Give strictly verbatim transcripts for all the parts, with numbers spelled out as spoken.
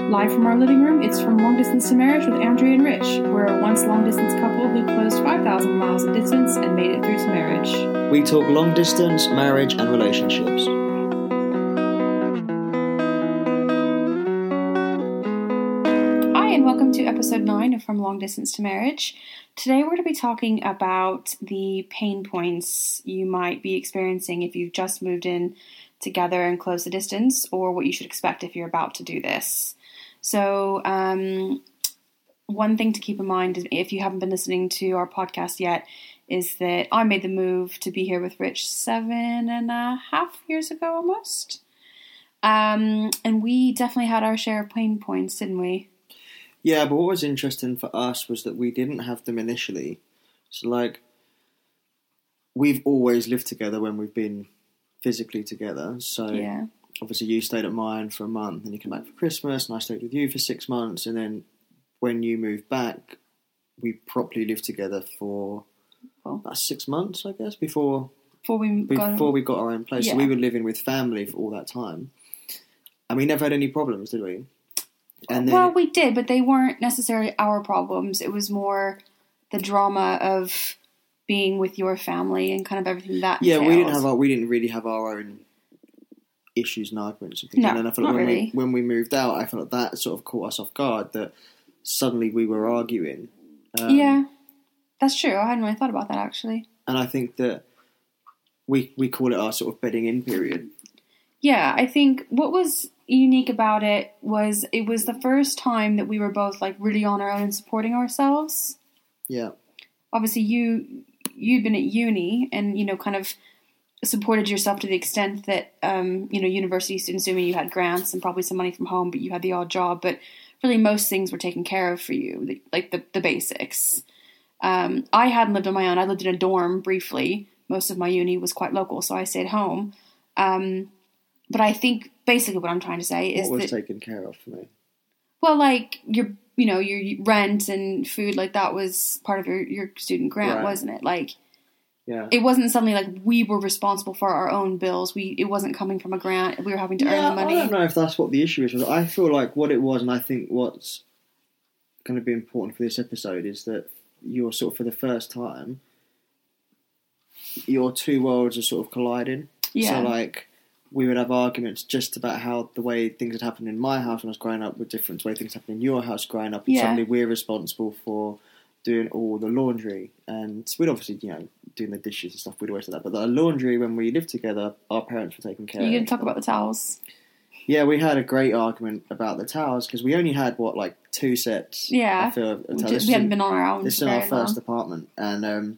Live from our living room, it's From Long Distance to Marriage with Andrea and Rich. We're a once long-distance couple who closed five thousand miles of distance and made it through to marriage. We talk long distance, marriage, and relationships. Hi, and welcome to episode nine of From Long Distance to Marriage. Today we're going to be talking about the pain points you might be experiencing if you've just moved in together and closed the distance, or what you should expect if you're about to do this. So, um, one thing to keep in mind, is if you haven't been listening to our podcast yet, is that I made the move to be here with Rich seven and a half years ago almost. Um, and we definitely had our share of pain points, didn't we? Yeah, but what was interesting for us was that we didn't have them initially. So, like, we've always lived together when we've been physically together. So, yeah. Obviously you stayed at mine for a month, and you came back for Christmas, and I stayed with you for six months, and then when you moved back, we properly lived together for well, about six months, I guess, before before we got, before we got our own place. Yeah. So we were living with family for all that time, and we never had any problems, did we? And then, well, we did, but they weren't necessarily our problems. It was more the drama of being with your family and kind of everything that yeah, entails. we didn't have our, we didn't really have our own issues and arguments and things. No, and then I felt not like when, really. we, when we moved out, I felt like that sort of caught us off guard, that suddenly we were arguing. Um, yeah, that's true. I hadn't really thought about that, actually. And I think that we we call it our sort of bedding in period. Yeah, I think what was unique about it was it was the first time that we were both like really on our own and supporting ourselves. Yeah. Obviously, you you'd been at uni and you know kind of supported yourself to the extent that um, you know university students. Assuming you had grants and probably some money from home, but you had the odd job. But really, most things were taken care of for you, the, like the the basics. Um, I hadn't lived on my own. I lived in a dorm briefly. Most of my uni was quite local, so I stayed home. Um, But I think basically what I'm trying to say is what was that, taken care of for me? well, like your, you know, your rent and food, like that was part of your, your student grant, Right. wasn't it? Like, Yeah. it wasn't suddenly like we were responsible for our own bills. We it wasn't coming from a grant. We were having to yeah, earn the money. I don't know if that's what the issue is. I feel like what it was, and I think what's going to be important for this episode is that you're sort of, for the first time, your two worlds are sort of colliding. Yeah. So, like, we would have arguments just about how the way things had happened in my house when I was growing up were different to the way things happened in your house growing up. And Yeah. suddenly we're responsible for doing all the laundry. And we'd obviously, you know, doing the dishes and stuff, we'd always do that. But the laundry, when we lived together, our parents were taking care Are of. you going to talk about the towels? Yeah, we had a great argument about the towels because we only had, what, like two sets? Yeah. I feel, of We, towels. just, we hadn't been on our own. This is for in our very first long. apartment. And um,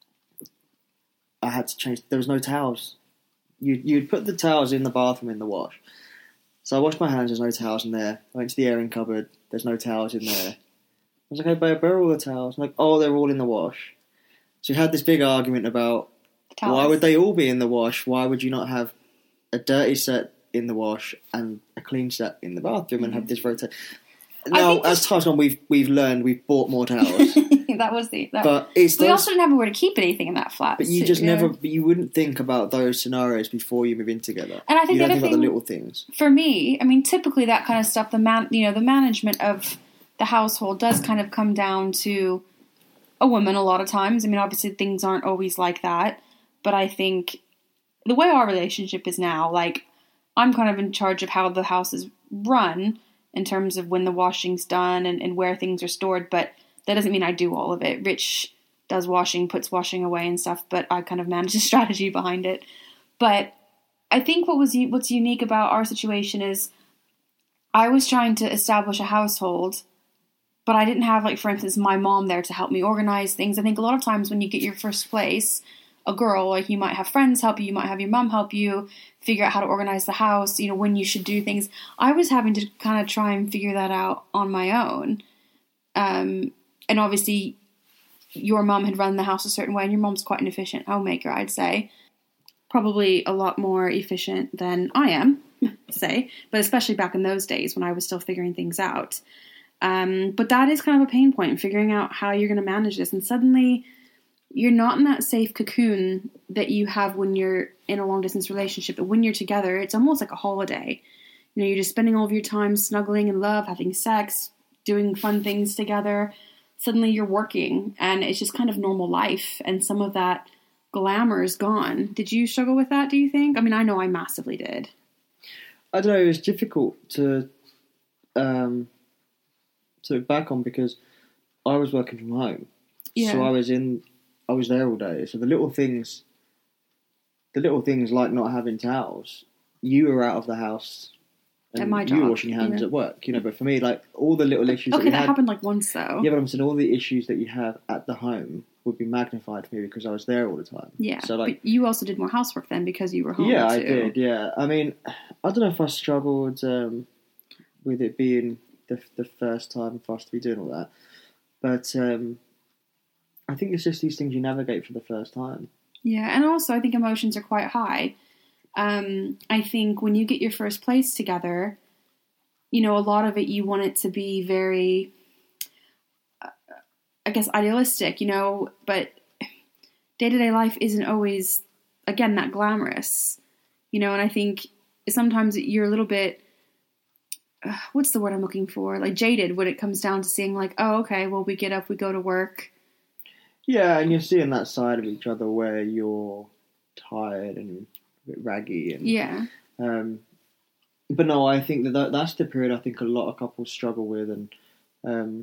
I had to change. There was no towels. You, you'd put the towels in the bathroom in the wash. So I washed my hands, there's no towels in there. I went to the airing cupboard, there's no towels in there. I was like, hey, babe, where are all the towels? I'm like, oh, they're all in the wash. So we had this big argument about Towels. why would they all be in the wash? Why would you not have a dirty set in the wash and a clean set in the bathroom and have this rotate? Now, think as time's gone, we've we've learned, we've bought more towels. that was the. That, but it's we those, also didn't have anywhere to keep anything in that flat. But you so, just yeah. never, you wouldn't think about those scenarios before you move in together. And I think you the don't other think about the thing- little things. For me, I mean, typically that kind of stuff, the man, you know, the management of the household does kind of come down to a woman a lot of times. I mean, obviously things aren't always like that, but I think the way our relationship is now, like, I'm kind of in charge of how the house is run in terms of when the washing's done and, and where things are stored, but that doesn't mean I do all of it. Rich does washing, puts washing away and stuff, but I kind of manage the strategy behind it. But I think what was what's unique about our situation is I was trying to establish a household, but I didn't have, like, for instance, my mom there to help me organize things. I think a lot of times when you get your first place, a girl, like, you might have friends help you, you might have your mom help you figure out how to organize the house, you know, when you should do things. I was having to kind of try and figure that out on my own. Um, and obviously your mom had run the house a certain way, and your mom's quite an efficient homemaker, I'd say. Probably a lot more efficient than I am, say, but especially back in those days when I was still figuring things out. Um, but that is kind of a pain point, figuring out how you're going to manage this. And suddenly you're not in that safe cocoon that you have when you're in a long distance relationship. But when you're together, it's almost like a holiday. You know, you're just spending all of your time snuggling in love, having sex, doing fun things together. Suddenly you're working, and it's just kind of normal life, and some of that glamour is gone. Did you struggle with that, do you think? I mean, I know I massively did. I don't know, it was difficult to um, to look back on because I was working from home. Yeah. So I was in, I was there all day. So the little things, the little things like not having towels, you were out of the house and At my you job, were washing your hands yeah. at work, you know, but for me, like all the little issues Okay, that, we that had, happened like once though. Yeah, but I'm saying all the issues that you have at the home would be magnified for me because I was there all the time. Yeah, so like, but you also did more housework then because you were home Yeah, too. I did, yeah. I mean, I don't know if I struggled um, with it being the the first time for us to be doing all that, but um, I think it's just these things you navigate for the first time. Yeah, and also I think emotions are quite high. Um, I think when you get your first place together, you know, a lot of it you want it to be very, uh, I guess, idealistic, you know, but day-to-day life isn't always, again, that glamorous, you know, and I think sometimes you're a little bit, uh, what's the word I'm looking for, like jaded when it comes down to seeing like, oh, okay, well, we get up, we go to work. Yeah, and you're seeing that side of each other where you're tired and a bit raggy. And, yeah. Um, but no, I think that, that that's the period I think a lot of couples struggle with, and um,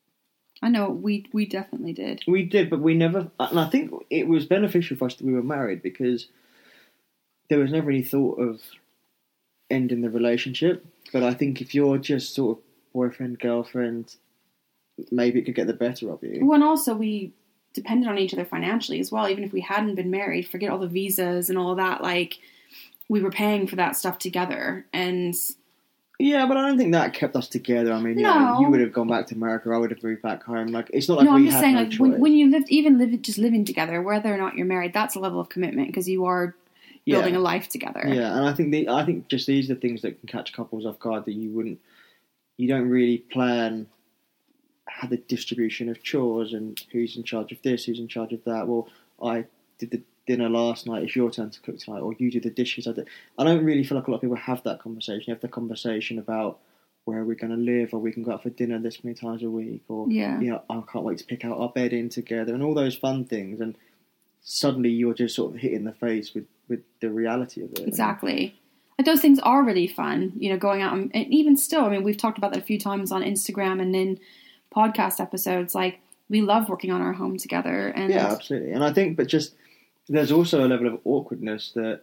I know we we definitely did. We did, but we never. And I think it was beneficial for us that we were married because there was never any thought of ending the relationship. But I think if you're just sort of boyfriend, girlfriend, maybe it could get the better of you. Well, and also we depended on each other financially as well. Even if we hadn't been married, forget all the visas and all that. Like, we were paying for that stuff together. And yeah, but I don't think that kept us together. I mean, no. you know, you would have gone back to America. I would have moved back home. Like, it's not like no, we I'm just had saying, no like, choice. when, when you lived, even live, just living together, whether or not you're married, that's a level of commitment because you are building yeah. a life together. Yeah, and I think the, I think just these are the things that can catch couples off guard that you wouldn't, you don't really plan how the distribution of chores and who's in charge of this, who's in charge of that. Well, I did the dinner last night, it's your turn to cook tonight, or you do the dishes. I, did. I don't really feel like a lot of people have that conversation. You have the conversation about where we're going to live, or we can go out for dinner this many times a week, or, yeah. you know, I can't wait to pick out our bedding together, and all those fun things. And suddenly you're just sort of hit in the face with, with the reality of it. Exactly. Like, those things are really fun, you know, going out. And, and even still, I mean, we've talked about that a few times on Instagram and in podcast episodes. Like, we love working on our home together. And yeah, absolutely. And I think, but just, there's also a level of awkwardness that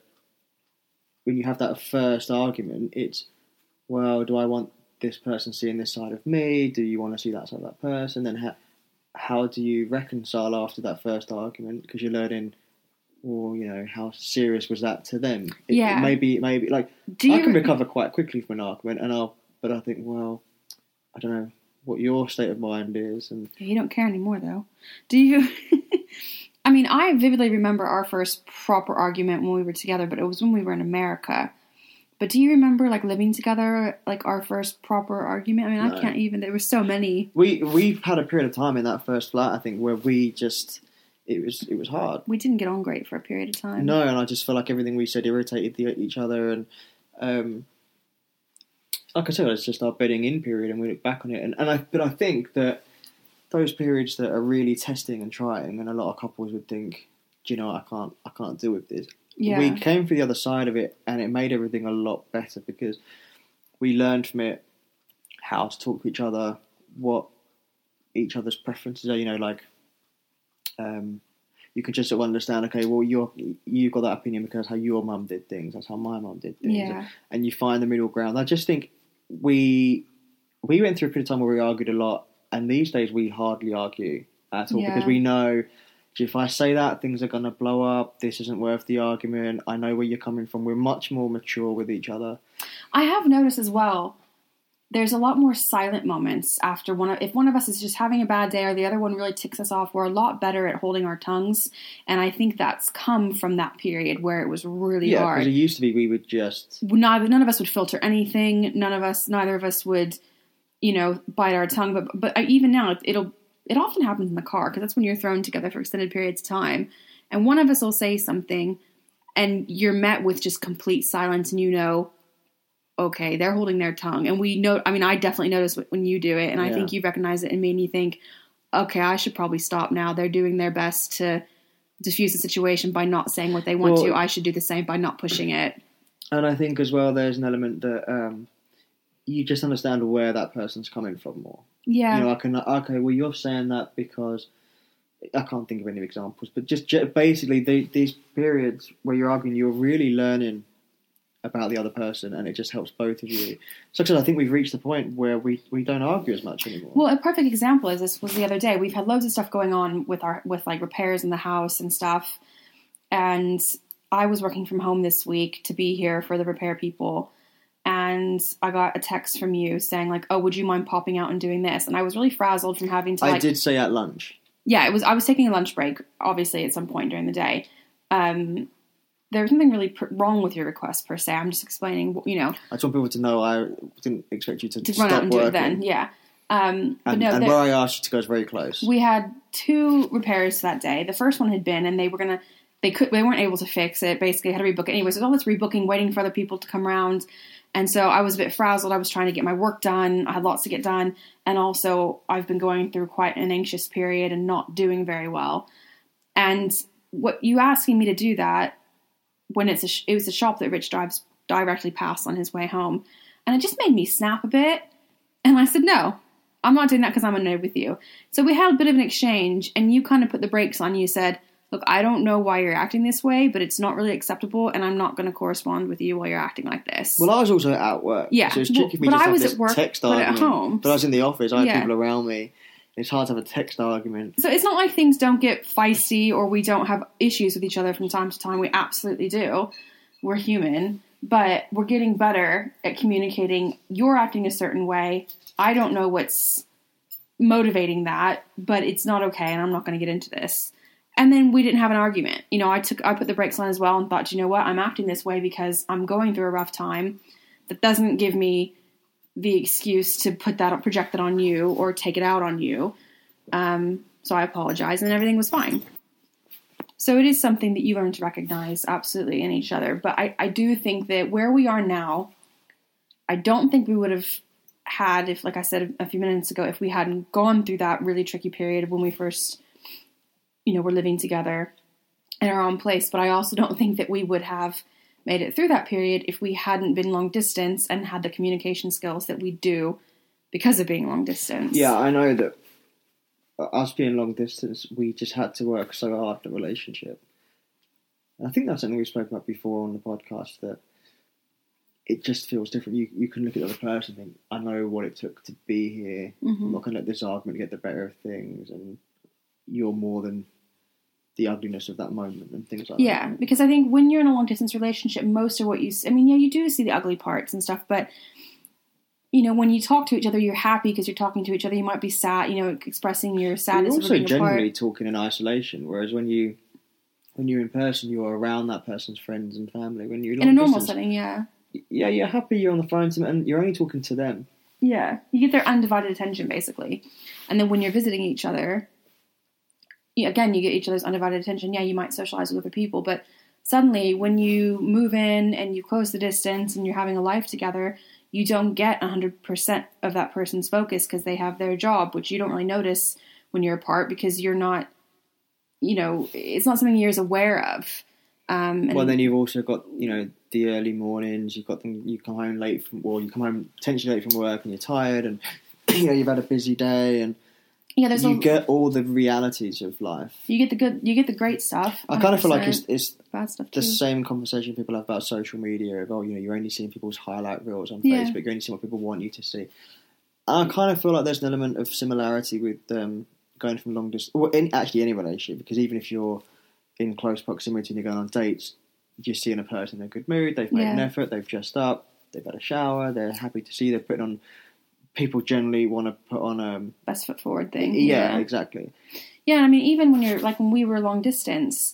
when you have that first argument, it's, well, do I want this person seeing this side of me? Do you want to see that side of that person? Then how, how do you reconcile after that first argument? Because you're learning, well, you know, how serious was that to them? It, yeah. Maybe, maybe, like, do I you... can recover quite quickly from an argument, and I'll, but I think, well, I don't know what your state of mind is. And you don't care anymore, though. Do you? I mean, I vividly remember our first proper argument when we were together, but it was when we were in America. But do you remember, like, living together, like, our first proper argument? I mean, no. I can't even, there were so many. We, we've had a period of time in that first flat, I think, where we just, it was it was hard. We didn't get on great for a period of time. No, and I just felt like everything we said irritated the, each other, and um, like I said, it's just our bedding in period, and we look back on it. And, and I, but I think that those periods that are really testing and trying, and a lot of couples would think, do you know, I can't, I can't deal with this. Yeah. We came for the other side of it, and it made everything a lot better because we learned from it how to talk to each other, what each other's preferences are. You know, like um, you can just sort of understand. Okay, well, you're you've got that opinion because how your mum did things. That's how my mum did things. Yeah. And you find the middle ground. I just think we we went through a period of time where we argued a lot, and these days we hardly argue at all yeah. because we know. If I say that, things are going to blow up. This isn't worth the argument. I know where you're coming from. We're much more mature with each other. I have noticed as well, there's a lot more silent moments after one of, if one of us is just having a bad day or the other one really ticks us off, we're a lot better at holding our tongues. And I think that's come from that period where it was really yeah, hard. Yeah, because it used to be we would just... Neither, none of us would filter anything. None of us, neither of us would, you know, bite our tongue. But, but even now, it'll... It often happens in the car because that's when you're thrown together for extended periods of time. And one of us will say something and you're met with just complete silence and you know, okay, they're holding their tongue. And we know, I mean, I definitely notice when you do it, and I Yeah. think you recognize it in me, and you think, okay, I should probably stop now. They're doing their best to diffuse the situation by not saying what they want Well, to. I should do the same by not pushing it. And I think as well, there's an element that um, you just understand where that person's coming from more. Yeah. You know, I can, okay, well, you're saying that because, I can't think of any examples, but just ge- basically the, these periods where you're arguing, you're really learning about the other person, and it just helps both of you. Such as I think we've reached the point where we, we don't argue as much anymore. Well, a perfect example is this was the other day. We've had loads of stuff going on with our with like repairs in the house and stuff, and I was working from home this week to be here for the repair people, and I got a text from you saying like, "Oh, would you mind popping out and doing this?" And I was really frazzled from having to. Like, I did say at lunch. Yeah, it was. I was taking a lunch break, obviously, at some point during the day. Um, there was nothing really pr- wrong with your request per se. I'm just explaining, you know. I just want people to know I didn't expect you to, to stop run out and working. do it then. Yeah. Um, but And, no, and there- where I asked you to go is very close. we had two repairs that day. The first one had been, and they were gonna, they could, they weren't able to fix it. Basically, had to rebook it anyway. So all this rebooking, waiting for other people to come around, and so I was a bit frazzled. I was trying to get my work done. I had lots to get done, and also I've been going through quite an anxious period and not doing very well. And what you asking me to do that when it's a, sh- it was a shop that Rich drives directly past on his way home, and it just made me snap a bit. And I said, no, I'm not doing that because I'm annoyed with you. So we had a bit of an exchange, and you kind of put the brakes on. You said, look, I don't know why you're acting this way, but it's not really acceptable, and I'm not going to correspond with you while you're acting like this. Well, I was also at work. Yeah. So it's Well, tricky for me but just I to have was this at work, text but at argument. home- But I was in the office. I had Yeah. people around me. It's hard to have a text argument. So it's not like things don't get feisty or we don't have issues with each other from time to time. We absolutely do. We're human. But we're getting better at communicating. You're acting a certain way. I don't know what's motivating that, but it's not okay, and I'm not going to get into this. And then we didn't have an argument. You know, I took I put the brakes on as well and thought, you know what, I'm acting this way because I'm going through a rough time. That doesn't give me the excuse to put that, project that on you or take it out on you. Um, so I apologized, and everything was fine. So it is something that you learn to recognize absolutely in each other. But I, I do think that where we are now, I don't think we would have had, if, like I said a few minutes ago, if we hadn't gone through that really tricky period when we first, you know, were living together in our own place. But I also don't think that we would have made it through that period if we hadn't been long distance and had the communication skills that we do because of being long distance. Yeah, I know that us being long distance, we just had to work so hard in the relationship. And I think that's something we spoke about before on the podcast, that it just feels different. You you can look at the other person and think, I know what it took to be here. Mm-hmm. I'm not going to let this argument get the better of things, and you're more than the ugliness of that moment and things like Yeah, that. because I think when you're in a long distance relationship, most of what you, I mean, yeah, you do see the ugly parts and stuff, but you know, when you talk to each other, you're happy because you're talking to each other. You might be sad, you know, expressing your You're sadness over also being generally apart. talking in isolation, whereas when you when you're in person, you're around that person's friends and family. When you're In a long normal distance, setting, yeah. yeah, you're happy you're on the phone to them, and you're only talking to them. Yeah, you get their undivided attention, basically. And then when you're visiting each other, yeah, again, you get each other's undivided attention. Yeah, you might socialize with other people, but suddenly when you move in and you close the distance and you're having a life together, you don't get one hundred percent of that person's focus because they have their job, which you don't really notice when you're apart because you're not, you know, it's not something you're as aware of. Um, and Well, then you've also got, you know, the early mornings. You've got them. You come home late from, well, you come home potentially late from work, and you're tired, and you know you've had a busy day, and yeah, there's you a, get all the realities of life. you get the good, you get the great stuff. I kind of feel like one it's, hundred percent. it's Bad stuff the too. same conversation people have about social media. Of, oh, you know, you're only seeing people's highlight reels on Yeah. Facebook. You're only seeing what people want you to see. I kind of feel like there's an element of similarity with um, going from long distance, or in, actually any relationship, because even if you're in close proximity and you're going on dates, you're seeing a person in a good mood, they've made Yeah. an effort, they've dressed up, they've had a shower, they're happy to see you, they're putting on, people generally want to put on, um, Best foot forward thing. yeah, exactly. Yeah, I mean, even when you're, like, when we were long distance,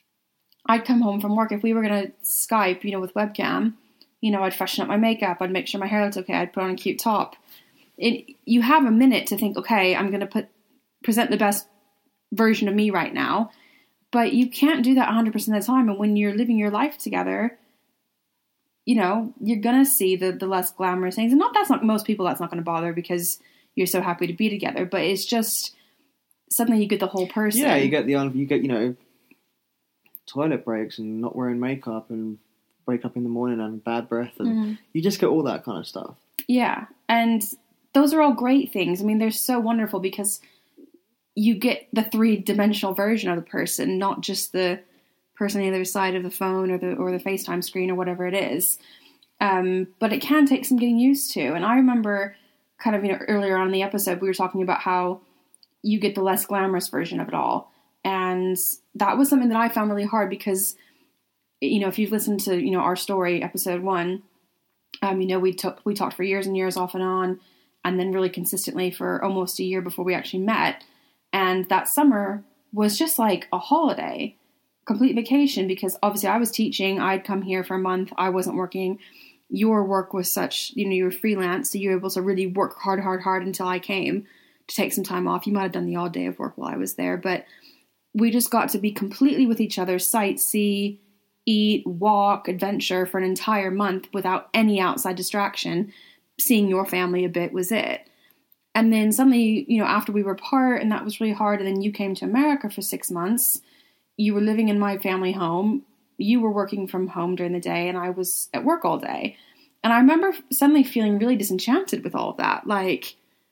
I'd come home from work. If we were going to Skype, you know, with webcam, you know, I'd freshen up my makeup. I'd make sure my hair looked okay. I'd put on a cute top. It, you have a minute to think, okay, I'm going to put present the best version of me right now. But you can't do that one hundred percent of the time. And when you're living your life together, you know, you're going to see the, the less glamorous things. And not that's not most people that's not going to bother because you're so happy to be together. But it's just suddenly you get the whole person. Yeah, you get the you get you know toilet breaks and not wearing makeup and wake up in the morning and bad breath and mm. you just get all that kind of stuff. Yeah, and those are all great things. I mean, they're so wonderful because you get the three-dimensional version of the person, not just the person on the other side of the phone or the or the FaceTime screen or whatever it is. Um, but it can take some getting used to. And I remember kind of, you know, earlier on in the episode, we were talking about how you get the less glamorous version of it all. And that was something that I found really hard because, you know, if you've listened to, you know, our story, episode one, um, you know, we took, we talked for years and years off and on, and then really consistently for almost a year before we actually met. And that summer was just like a holiday, complete vacation, because obviously I was teaching. I'd come here for a month. I wasn't working. Your work was such, you know, you were freelance, so you were able to really work hard, hard, hard until I came to take some time off. You might have done the odd day of work while I was there, but we just got to be completely with each other, sight, see, eat, walk, adventure for an entire month without any outside distraction. Seeing your family a bit was it. And then suddenly, you know, after we were apart and that was really hard, and then you came to America for six months, you were living in my family home, you were working from home during the day, and I was at work all day. And I remember suddenly feeling really disenchanted with all of that. Like,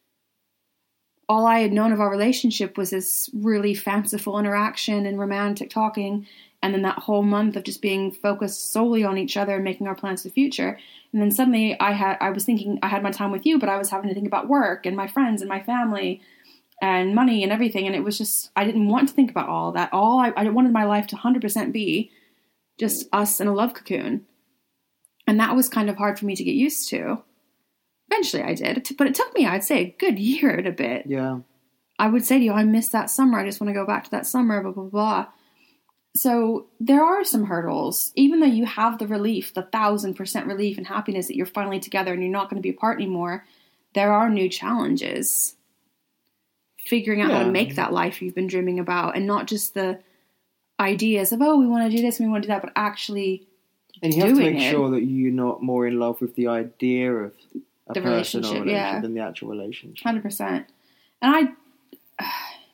all I had known of our relationship was this really fanciful interaction and romantic talking, and then that whole month of just being focused solely on each other and making our plans for the future. And then suddenly I had, I was thinking I had my time with you, but I was having to think about work and my friends and my family and money and everything. And it was just, I didn't want to think about all of that. All I, I wanted my life to one hundred percent be just us in a love cocoon. And that was kind of hard for me to get used to. Eventually I did, but it took me, I'd say, a good year and a bit. Yeah. I would say to you, I miss that summer. I just want to go back to that summer, blah, blah, blah. So there are some hurdles, even though you have the relief, the thousand percent relief and happiness that you're finally together and you're not going to be apart anymore. There are new challenges. Figuring out yeah. how to make that life you've been dreaming about, and not just the ideas of, oh, we want to do this and we want to do that, but actually and you have to make it. sure that you're not more in love with the idea of a the person relationship, or relationship yeah. than the actual relationship. one hundred percent. And I,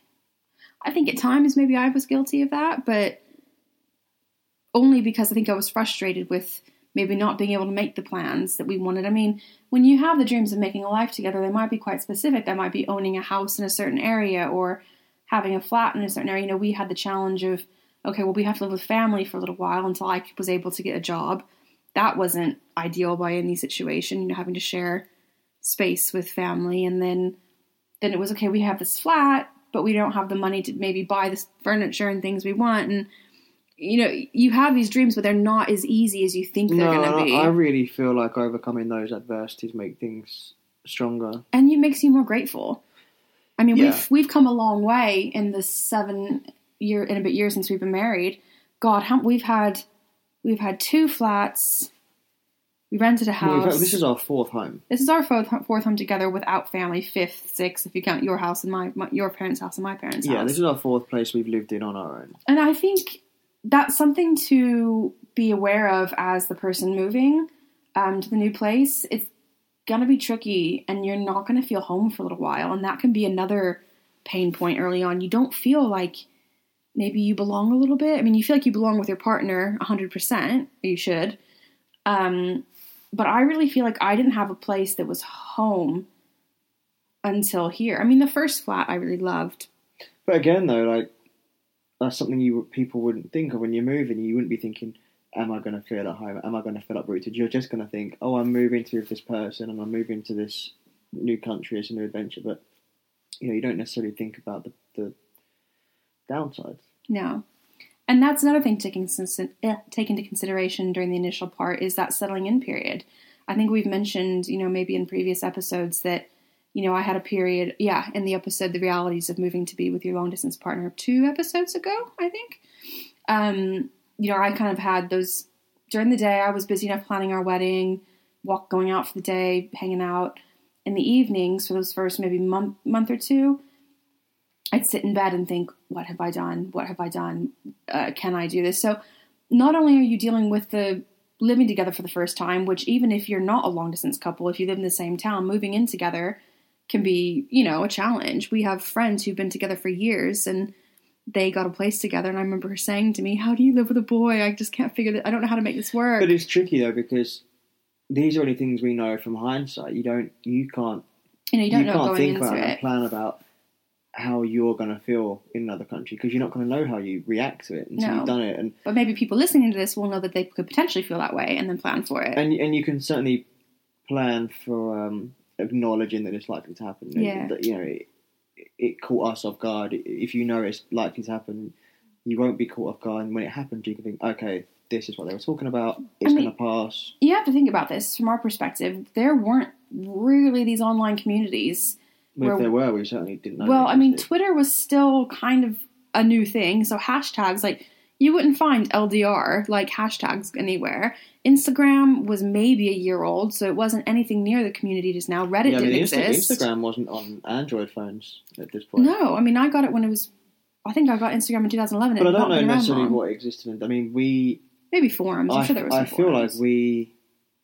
I think at times maybe I was guilty of that, but only because I think I was frustrated with maybe not being able to make the plans that we wanted. I mean, when you have the dreams of making a life together, they might be quite specific. That might be owning a house in a certain area or having a flat in a certain area. You know, we had the challenge of, okay, well, we have to live with family for a little while until I was able to get a job. That wasn't ideal by any situation, you know, having to share space with family. And then, then it was, okay, we have this flat, but we don't have the money to maybe buy this furniture and things we want. And, you know, you have these dreams, but they're not as easy as you think they're no, going to be. I really feel like overcoming those adversities make things stronger. And it makes you more grateful. I mean, yeah. we've we've come a long way in the seven year and a bit years since we've been married. God, how, we've had we've had two flats. We rented a house. Well, had, this is our fourth home. This is our fourth fourth home together without family. Fifth, sixth, if you count your house and my, my your parents' house and my parents' yeah, house. Yeah, this is our fourth place we've lived in on our own. And I think that's something to be aware of as the person moving um, to the new place. It's going to be tricky, and you're not going to feel home for a little while, and that can be another pain point early on. You don't feel like maybe you belong a little bit. I mean, you feel like you belong with your partner one hundred percent. You should. Um, but I really feel like I didn't have a place that was home until here. I mean, the first flat I really loved. But again, though, like, that's something you people wouldn't think of when you're moving. You wouldn't be thinking, am I going to feel at home? Am I going to feel uprooted? You're just going to think, oh, I'm moving to this person and I'm moving to this new country. It's a new adventure. But, you know, you don't necessarily think about the, the downsides. No. And that's another thing to take into consideration during the initial part is that settling in period. I think we've mentioned, you know, maybe in previous episodes that, you know, I had a period, yeah, in the episode, The Realities of Moving to Be with Your Long Distance Partner, two episodes ago, I think. Um, you know, I kind of had those, during the day, I was busy enough planning our wedding, walk, going out for the day, hanging out. In the evenings, for those first maybe month, month or two, I'd sit in bed and think, what have I done? What have I done? Uh, can I do this? So not only are you dealing with the living together for the first time, which even if you're not a long-distance couple, if you live in the same town, moving in together can be, you know, a challenge. We have friends who've been together for years, and they got a place together, and I remember her saying to me, how do you live with a boy? I just can't figure that. I don't know how to make this work. But it's tricky, though, because these are only things we know from hindsight. You don't, you can't, you know, you don't you know can't going think into about it. and plan about how you're going to feel in another country, because you're not going to know how you react to it until No. you've done it. And But maybe people listening to this will know that they could potentially feel that way and then plan for it. and and you can certainly plan for um, acknowledging that it's likely to happen. And Yeah. that, you know, it, it caught us off guard. If you know it's likely to happen, you won't be caught off guard. And when it happens, you can think, okay, this is what they were talking about. It's I mean, going to pass. You have to think about this from our perspective. There weren't really these online communities. Well, where, if there were, we certainly didn't know. well, they I mean, existed. Twitter was still kind of a new thing. So hashtags, like, you wouldn't find L D R, like, hashtags anywhere. Instagram was maybe a year old, so it wasn't anything near the community just now. Reddit yeah, I mean, didn't Insta- exist. Instagram wasn't on Android phones at this point. No, I mean, I got it when it was, I think I got Instagram in two thousand eleven. But I It had don't not know been around necessarily long. what existed. In, I mean, we. Maybe forums. I'm I, sure there was I some feel forums. like we.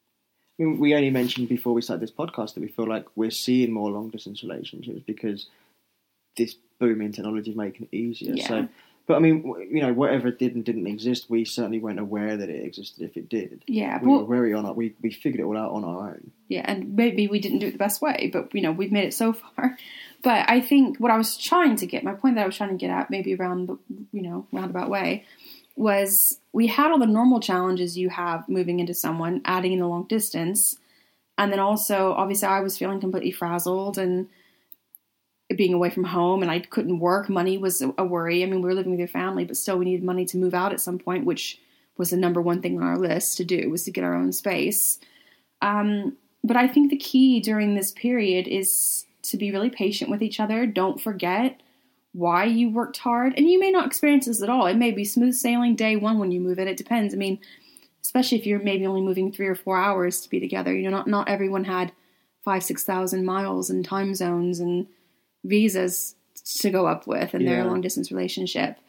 I mean, we only mentioned before we started this podcast that we feel like we're seeing more long distance relationships because this boom in technology is making it easier. Yeah. So, but I mean, w- you know, whatever did and didn't exist, we certainly weren't aware that it existed. If it did, Yeah, we well- were very on it. We we figured it all out on our own. Yeah, and maybe we didn't do it the best way, but, you know, we've made it so far. But I think what I was trying to get, my point that I was trying to get at, maybe around the, you know, roundabout way, was we had all the normal challenges you have moving into someone, adding in the long distance, and then also, obviously, I was feeling completely frazzled and being away from home, and I couldn't work. Money was a worry. I mean, we were living with your family, but still we needed money to move out at some point, which was the number one thing on our list to do, was to get our own space. Um, but I think the key during this period is to be really patient with each other. Don't forget why you worked hard. And you may not experience this at all. It may be smooth sailing day one when you move in. It depends. I mean, especially if you're maybe only moving three or four hours to be together. You know, not, not everyone had five, six thousand miles and time zones and visas to go up with in their Yeah. long distance relationship.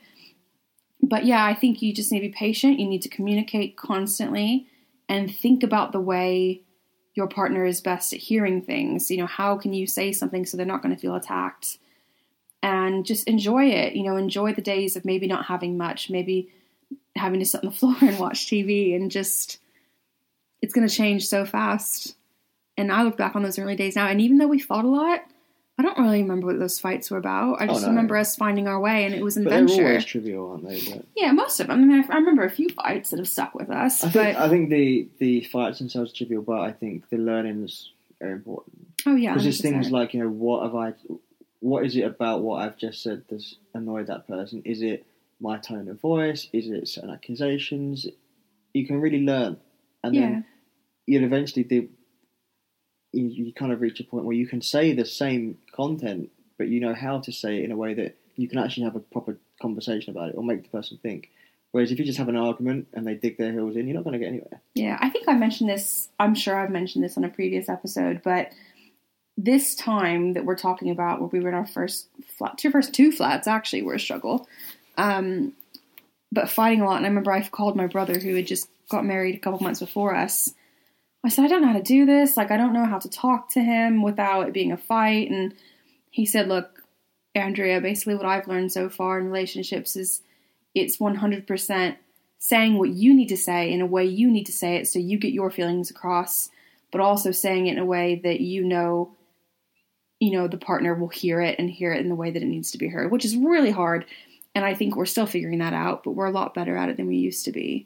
But yeah, I think you just need to be patient. You need to communicate constantly and think about the way your partner is best at hearing things. You know, how can you say something so they're not going to feel attacked? And just enjoy it. You know, enjoy the days of maybe not having much, maybe having to sit on the floor and watch T V, and just, it's going to change so fast. And I look back on those early days now, and even though we fought a lot, I don't really remember what those fights were about. I just Oh, no. remember us finding our way, and it was an But adventure. they're always trivial, aren't they? But Yeah, most of them. I mean, I I remember a few fights that have stuck with us. I think but I think the the fights themselves are trivial, but I think the learnings are important. oh yeah, Because it's one hundred things percent. like, you know, what have I, what is it about what I've just said that's annoyed that person? Is it my tone of voice? Is it certain accusations? You can really learn, and Yeah. then you'll eventually do. You, you kind of reach a point where you can say the same content, but you know how to say it in a way that you can actually have a proper conversation about it or make the person think. Whereas if you just have an argument and they dig their heels in, you're not going to get anywhere. Yeah, I think I mentioned this, I'm sure I've mentioned this on a previous episode, but this time that we're talking about, where we were in our first flat, two first two flats actually were a struggle, um, but fighting a lot. And I remember I called my brother, who had just got married a couple months before us. I said, I don't know how to do this. Like, I don't know how to talk to him without it being a fight. And he said, look, Andrea, basically what I've learned so far in relationships is it's one hundred percent saying what you need to say in a way you need to say it so you get your feelings across, but also saying it in a way that you know, you know, the partner will hear it and hear it in the way that it needs to be heard, which is really hard. And I think we're still figuring that out, but we're a lot better at it than we used to be.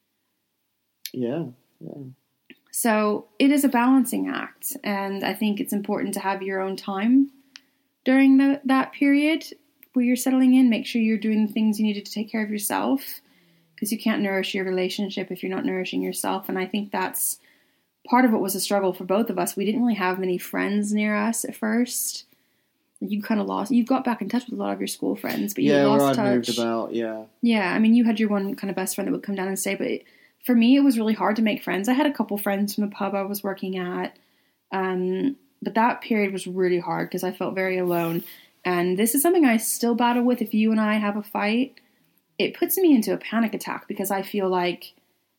Yeah, yeah. So it is a balancing act. And I think it's important to have your own time during the, that period where you're settling in. Make sure you're doing the things you needed to take care of yourself, because you can't nourish your relationship if you're not nourishing yourself. And I think that's part of what was a struggle for both of us. We didn't really have many friends near us at first. You kind of lost, you got back in touch with a lot of your school friends, but you Yeah, where lost I'd touch. moved about, yeah. Yeah, I mean, you had your one kind of best friend that would come down and stay, but it, for me, it was really hard to make friends. I had a couple friends from the pub I was working at, um, but that period was really hard because I felt very alone. And this is something I still battle with. If you and I have a fight, it puts me into a panic attack because I feel like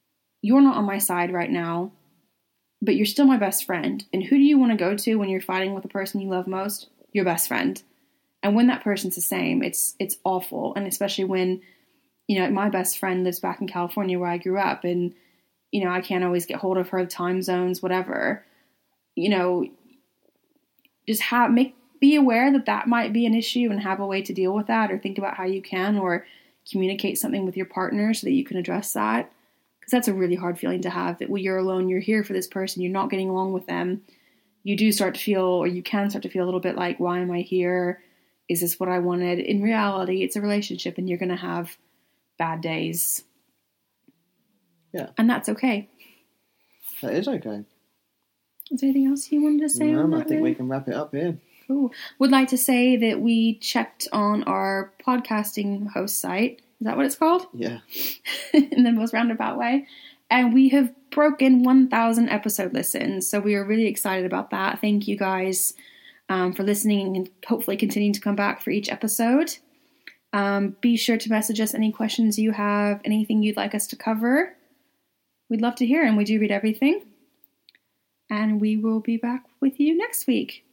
you're not on my side right now, but you're still my best friend. And who do you want to go to when you're fighting with the person you love most? Your best friend. And when that person's the same, it's it's awful. And especially when, you know, my best friend lives back in California where I grew up, and, you know, I can't always get hold of her, time zones, whatever. You know, just have, make, be aware that that might be an issue and have a way to deal with that, or think about how you can, or communicate something with your partner so that you can address that. Because that's a really hard feeling to have, that when you're alone, you're here for this person, you're not getting along with them. You do start to feel, or you can start to feel a little bit like, why am I here? Is this what I wanted? In reality, it's a relationship, and you're going to have bad days. Yeah. And that's okay. That is okay. Is there anything else you wanted to say? No, on I that, think really? we can wrap it up here. Cool. Would like to say that we checked on our podcasting host site. Is that what it's called? Yeah. In the most roundabout way. And we have broken one thousand episode listens. So we are really excited about that. Thank you guys um, for listening, and hopefully continuing to come back for each episode. Um, be sure to message us any questions you have, anything you'd like us to cover. We'd love to hear, and we do read everything. And we will be back with you next week.